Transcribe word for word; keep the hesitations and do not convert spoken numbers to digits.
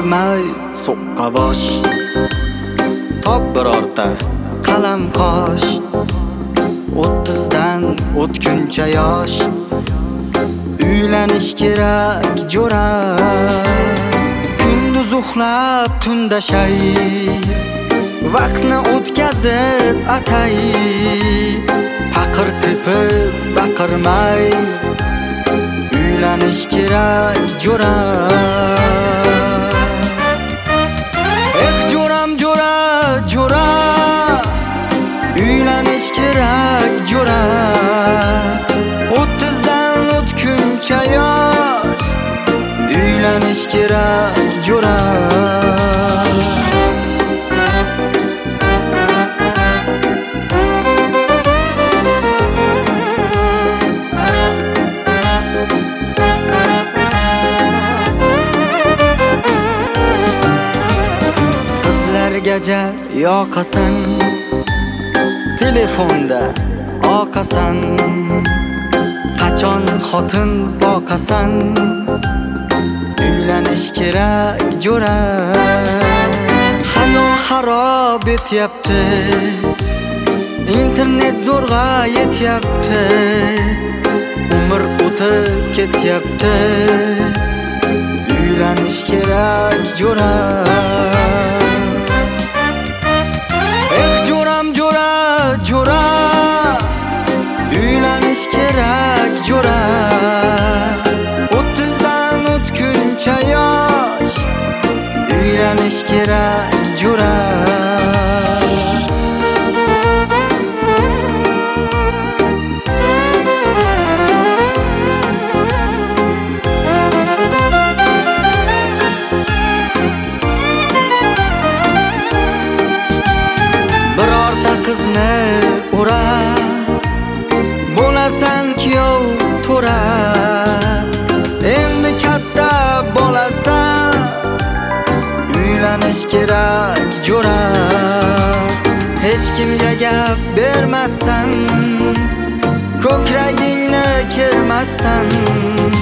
baqirmay so'qqa bosh, top birorta qalam qosh, o'ttizdan o'tguncha yosh, uylanish kerak jo'ra. Kunduz uxlab tunda shay, vaqtni o'tkazib atay, paqir tepib baqirmay uylanish kerak jo'ra. Eh jo'ram jo'ra jo'ra, uylanish kerak jo'ra. O'ttizdan o'tguncha yosh, uylanish kerak jo'ra. Qizlargacha yoqasan, telefonda oqasan, qachon xotin boqasan, uylanish kerak jo'ra. Hayot xarob etyapti, internet zo'rg'a yetyapti, umr o'tib ketyapti, uylanish kerak jo'ra. Eh jo'ram jo'ra jo'ra, uylanish kerak jo'ra. O'ttizdan o'tguncha yosh, uylanish kerak jo'ra. Birorta qizni ura, bo'lasan kuyov to'ra. Endi katta bo'lasan, uylanish kerak jo'ra. Hech kimga gap bermasdan, ko'kragingni kermasdan,